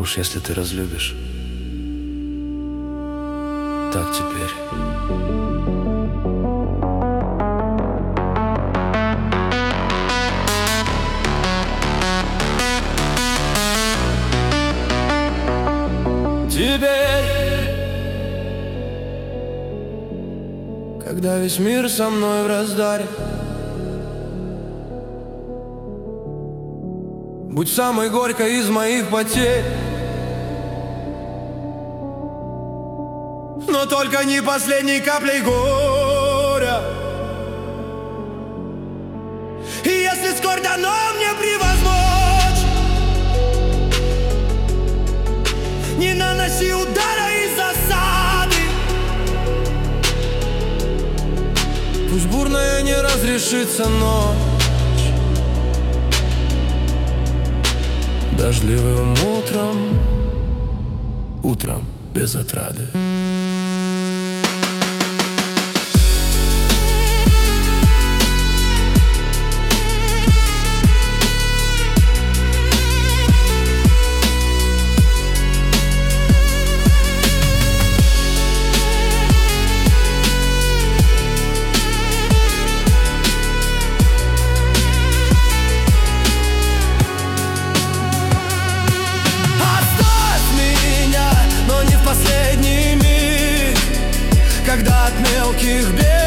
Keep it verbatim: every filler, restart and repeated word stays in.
уж если ты разлюбишь, так теперь. Теперь, когда весь мир со мной в раздаре, будь самой горькой из моих потерь, но только не последней каплей горя. И если скоро дано мне превозмочь, не наноси удара из засады. Пусть бурная не разрешится ночь, дождливым утром, утром без отрады. Когда от мелких бед